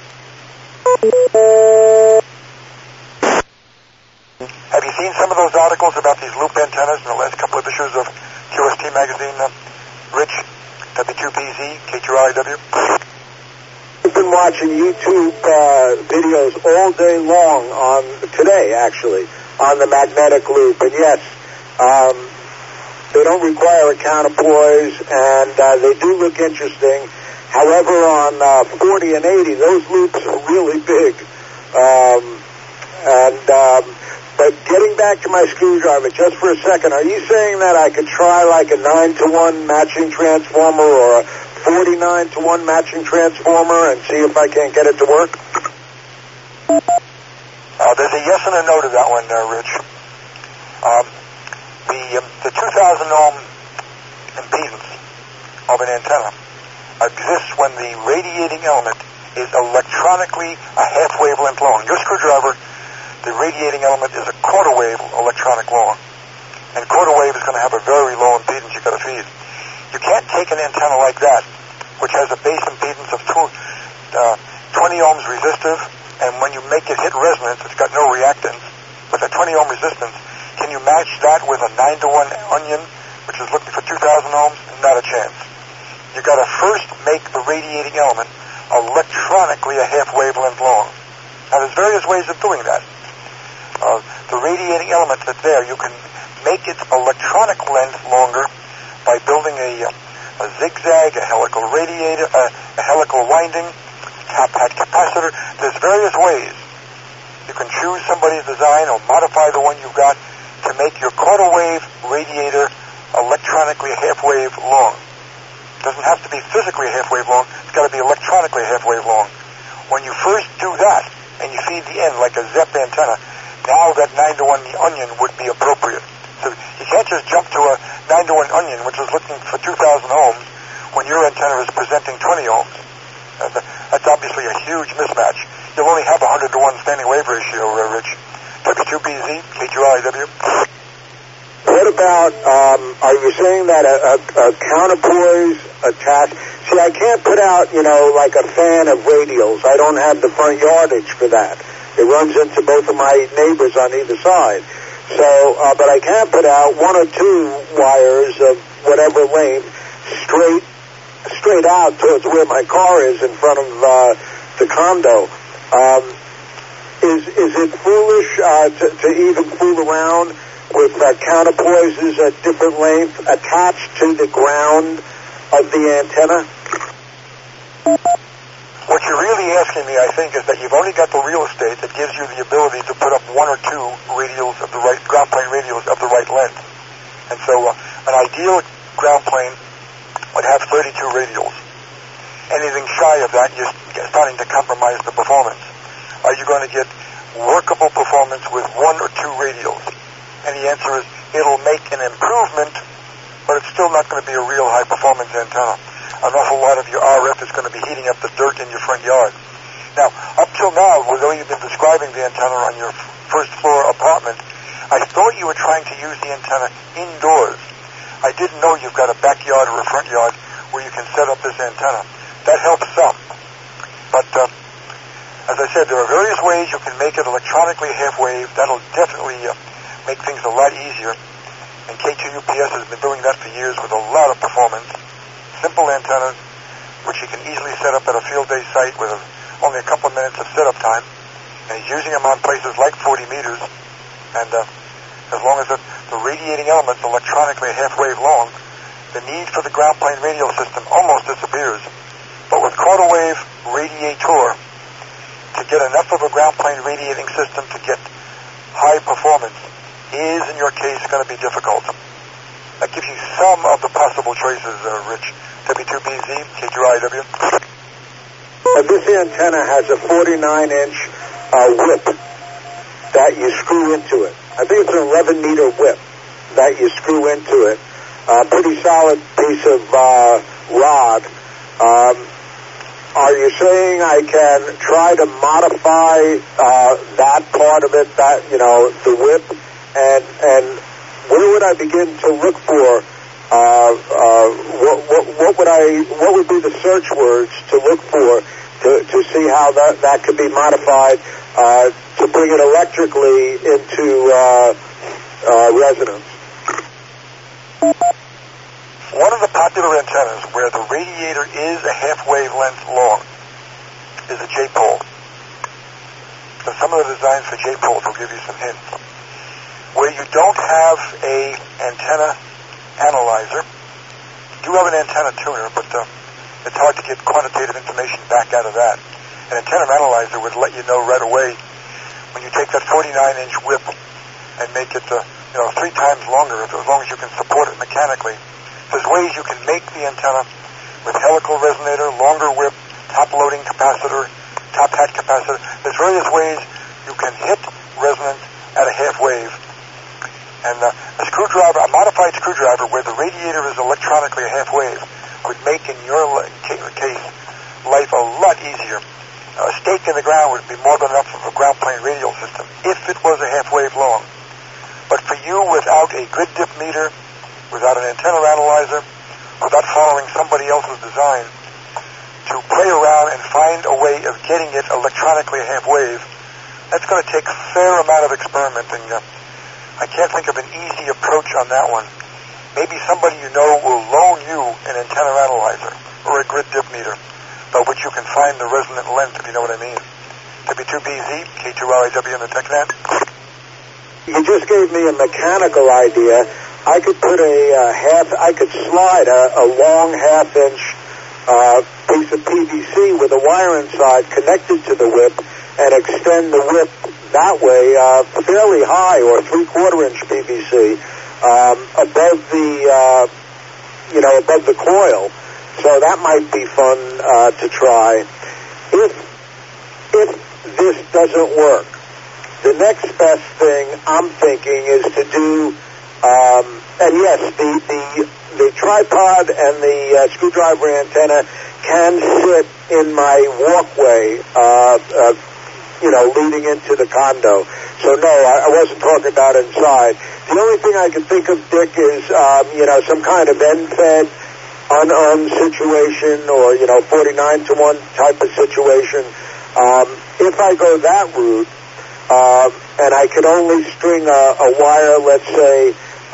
Have you seen some of those articles about these loop antennas in the last couple of issues of QST magazine, Rich? W2BZ, K2RIW? I've been watching YouTube videos all day long today, actually, on the magnetic loop. And yes, they don't require a counterpoise, and they do look interesting. However, on 40 and 80, those loops are really big. But getting back to my screwdriver just for a second, are you saying that I could try like a 9-to-1 matching transformer or a 49-to-1 matching transformer and see if I can't get it to work? There's a yes and a no to that one, Rich. The 2,000 ohm impedance of an antenna exists when the radiating element is electronically a half wavelength long. Your screwdriver, the radiating element is a quarter wave electronic long. And quarter wave is going to have a very low impedance you've got to feed. You can't take an antenna like that, which has a base impedance of 20 ohm ohms resistive, and when you make it hit resonance, it's got no reactance, with a 20 ohm resistance. Can you match that with a 9-to-1 onion, which is looking for 2,000 ohms? Not a chance. You got to first make the radiating element electronically a half wavelength long. Now, there's various ways of doing that. The radiating element that's there, you can make its electronic length longer by building a zigzag, a helical radiator, a helical winding, top hat capacitor. There's various ways. You can choose somebody's design or modify the one you've got to make your quarter wave radiator electronically half wave long. It doesn't have to be physically half wave long. It's got to be electronically half wave long. When you first do that and you feed the end like a ZEP antenna, now that 9-to-1 onion would be appropriate. So you can't just jump to a 9-to-1 onion, which is looking for 2,000 ohms, when your antenna is presenting 20 ohms. That's obviously a huge mismatch. You'll only have 100-to-1 standing wave ratio, Rich. W2BZ, K2LIW. What about, are you saying that a counterpoise attached? See, I can't put out, like a fan of radials. I don't have the front yardage for that. It runs into both of my neighbors on either side. So, but I can put out 1 or 2 wires of whatever length straight out towards where my car is in front of the condo. Is it foolish to even fool around with counterpoises at different lengths attached to the ground of the antenna? What you're really asking me, I think, is that you've only got the real estate that gives you the ability to put up 1 or 2 radials of the right, ground plane radials of the right length. And so an ideal ground plane would have 32 radials. Anything shy of that, you're starting to compromise the performance. Are you going to get workable performance with 1 or 2 radials? And the answer is, it'll make an improvement, but it's still not going to be a real high-performance antenna. An awful lot of your RF is going to be heating up the dirt in your front yard. Now, up till now, although you've been describing the antenna on your first floor apartment, I thought you were trying to use the antenna indoors. I didn't know you've got a backyard or a front yard where you can set up this antenna. That helps some. But, as I said, there are various ways you can make it electronically half wave. That'll definitely make things a lot easier. And K2UPS has been doing that for years with a lot of performance. Simple antennas, which you can easily set up at a field day site with only a couple of minutes of setup time. And he's using them on places like 40 meters. And as long as the radiating element's electronically half wave long, the need for the ground plane radio system almost disappears. But with quarter wave radiator, to get enough of a ground plane radiating system to get high performance is, in your case, going to be difficult. That gives you some of the possible choices, Rich. W2BZ, K2IW. This antenna has a 49-inch whip that you screw into it. I think it's an 11-meter whip that you screw into it. Pretty solid piece of rod. Are you saying I can try to modify that part of it, the whip, and where would I begin to look for? What would be the search words to look for to see how that could be modified to bring it electrically into resonance? One of the popular antennas where the radiator is a half wavelength long is a J-pole. So some of the designs for J-poles will give you some hints. Where you don't have a antenna analyzer, you have an antenna tuner, but it's hard to get quantitative information back out of that. An antenna analyzer would let you know right away when you take that 49-inch whip and make it 3 times longer, as long as you can support it mechanically. There's ways you can make the antenna with helical resonator, longer whip, top loading capacitor, top hat capacitor. There's various ways you can hit resonance at a half wave. And a modified screwdriver where the radiator is electronically a half wave would make, in your case, life a lot easier. A stake in the ground would be more than enough of a ground plane radial system if it was a half wave long. But for you, without a grid dip meter, without an antenna analyzer, without following somebody else's design, to play around down and find a way of getting it electronically half wave, that's going to take a fair amount of experimenting. I can't think of an easy approach on that one. Maybe somebody you know will loan you an antenna analyzer or a grid dip meter by which you can find the resonant length, if you know what I mean. W2BZ, K2RIW in the TechNet. You just gave me a mechanical idea. I could put I could slide a long half-inch piece of PVC with a wire inside connected to the whip and extend the whip that way fairly high, or 3/4 inch PVC above the coil. So that might be fun to try. If this doesn't work, the next best thing I'm thinking is to do, and yes, the tripod and the screwdriver antenna can sit in my walkway, leading into the condo. So no, I wasn't talking about inside. The only thing I can think of, Dick, is, some kind of end-fed, un-owned situation, or, 49-to-1 type of situation. If I go that route, and I could only string a wire, let's say,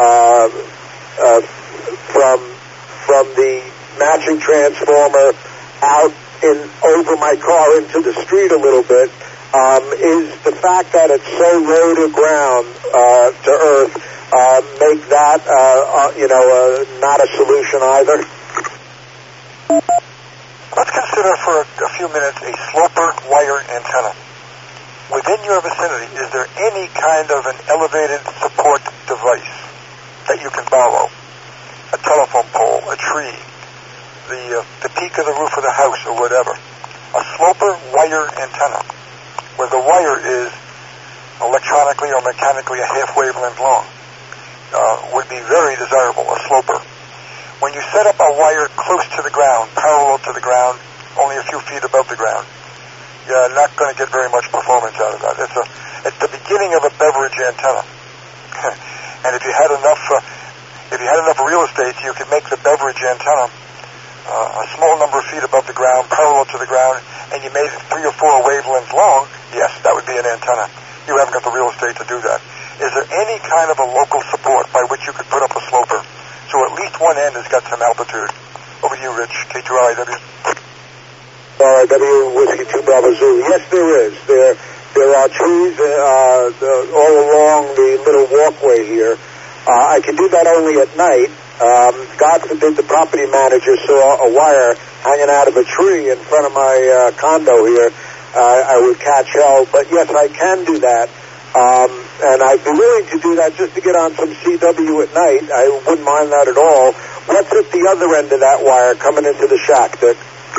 from the matching transformer out over my car into the street a little bit, is the fact that it's so low to ground, to earth, make that, not a solution either? Let's consider for a few minutes a sloper wire antenna. Within your vicinity, is there any kind of an elevated support device that you can borrow? A telephone pole, a tree, the peak of the roof of the house, or whatever. A sloper wire antenna, where the wire is electronically or mechanically a half wavelength long, would be very desirable, a sloper. When you set up a wire close to the ground, parallel to the ground, only a few feet above the ground, you're not going to get very much performance out of that. It's the beginning of a beverage antenna. And if you had enough real estate, you could make the beverage antenna a small number of feet above the ground, parallel to the ground, and you made it 3 or 4 wavelengths long. Yes, that would be an antenna. You haven't got the real estate to do that. Is there any kind of a local support by which you could put up a sloper, so at least one end has got some altitude? Over to you, Rich, K2RIW. RIW, Whiskey 2 Bravo Zulu. Yes, there is. There are trees all along the little walkway here. I can do that only at night. God forbid the property manager saw a wire hanging out of a tree in front of my condo here. I would catch hell. But yes, I can do that. And I'd be willing to do that just to get on some CW at night. I wouldn't mind that at all. What's at the other end of that wire coming into the shack, Dick?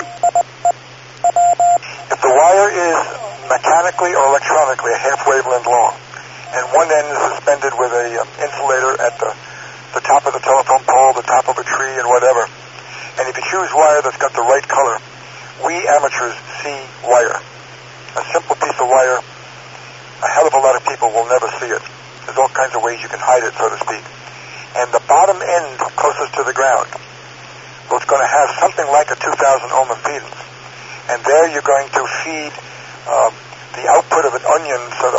If the wire is mechanically or electronically a half wavelength long, and one end is suspended with a insulator at the top of the telephone pole, the top of a tree, and whatever, and if you choose wire that's got the right color, we amateurs see wire. A simple piece of wire, a hell of a lot of people will never see it. There's all kinds of ways you can hide it, so to speak. And the bottom end closest to the ground, well, it's going to have something like a 2,000 ohm impedance. And there you're going to feed the output of an onion,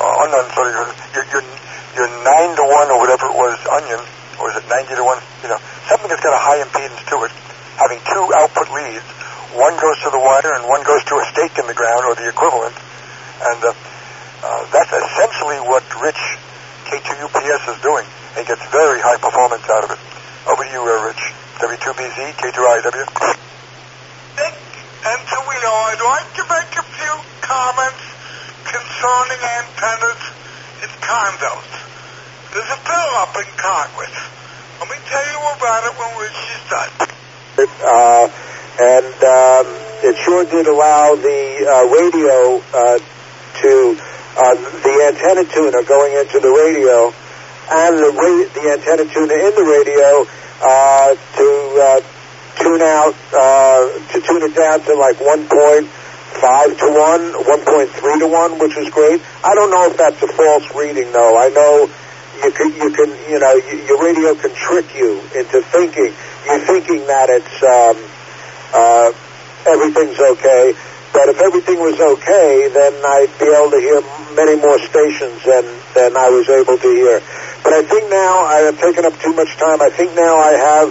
your 9 to 1 or whatever it was onion, or is it 90 to 1? Something that's got a high impedance to it, having 2 output leads. One goes to the wire and one goes to a stake in the ground, or the equivalent. And that's essentially what Rich K2UPS is doing. He gets very high performance out of it. Over to you, Rich. W2BZ, K2RIW. And so I'd like to make a few comments concerning antennas in condos. There's a bill up in Congress. Let me tell you about it when Rich is done. It sure did allow the radio the antenna tuner going into the radio, and the antenna tuner in the radio to tune it down to like 1.5 to 1, 1.3 to 1, which is great. I don't know if that's a false reading, though. I know your radio can trick you into thinking that it's everything's okay. But if everything was okay, then I'd be able to hear many more stations than I was able to hear. But I think now I have taken up too much time. I think now I have